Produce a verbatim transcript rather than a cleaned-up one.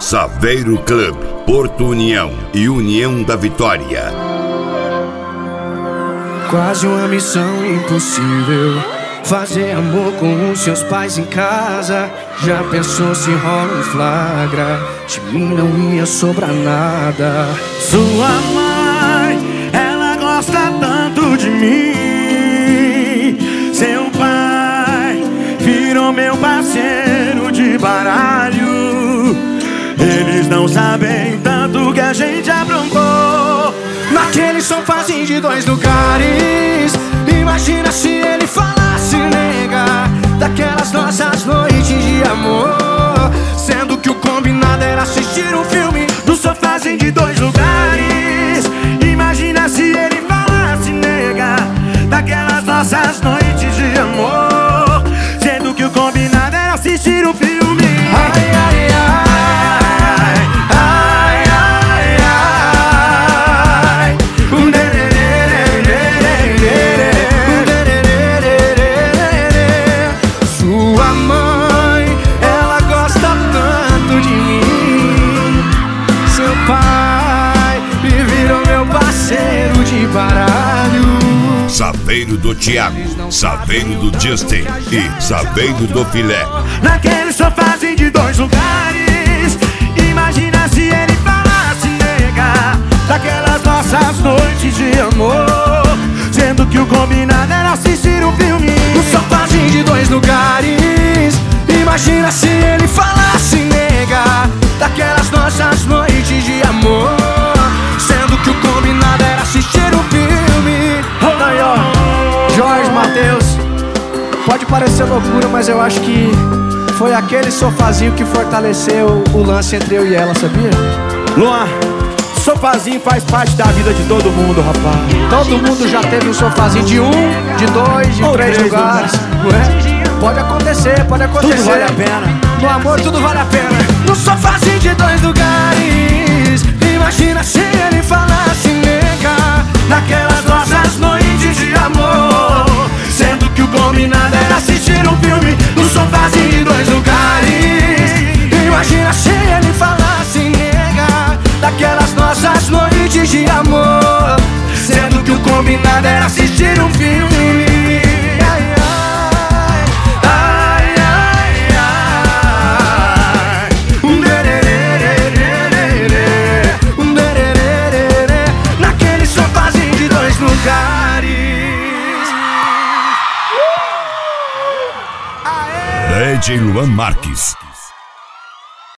Saveiro Club, Porto União e União da Vitória. Quase uma missão impossível, fazer amor com os seus pais em casa. Já pensou se rola um flagra? De mim não ia sobrar nada. Sua mãe, ela gosta tanto de mim. Seu pai virou meu parceiro de baralho. Eles não sabem tanto que a gente aprontou naquele sofazinho de dois lugares. Imagina se ele falasse, nega, daquelas nossas noites de amor, sendo que o combinado era assistir um filme do sofazinho de dois lugares. Imagina se ele falasse, nega, daquelas nossas noites de amor, sendo que o combinado era assistir um filme. Ai, ai, ai. Saveiro do Thiago, Saveiro do Justin e Saveiro do Filé. Naquele sofazinho de dois lugares. Imagina se ele falasse, nega, daquelas nossas noites de amor, sendo que o combinado era assistir um filme no sofazinho de dois lugares. Imagina se ele falasse, nega, daquelas nossas noites de amor, sendo que o combinado era assistir um filme. Aí, ó, Jorge, Matheus, pode parecer loucura, mas eu acho que foi aquele sofazinho que fortaleceu o lance entre eu e ela, sabia? Luan, sofazinho faz parte da vida de todo mundo, rapaz. Todo mundo já teve um sofazinho de um, de dois, de Ou três, três lugares, não é? Pode acontecer, pode acontecer. Tudo vale a pena. No amor tudo vale a pena. No sofazinho de dois lugares. Imagina se ele falasse, nega, daquelas nossas noites de amor, sendo que o combinado era assistir um filme no sofazinho de dois lugares. Imagina se ele falasse, nega, daquelas nossas noites de amor, sendo que o combinado era assistir um filme. D J Luan Marques.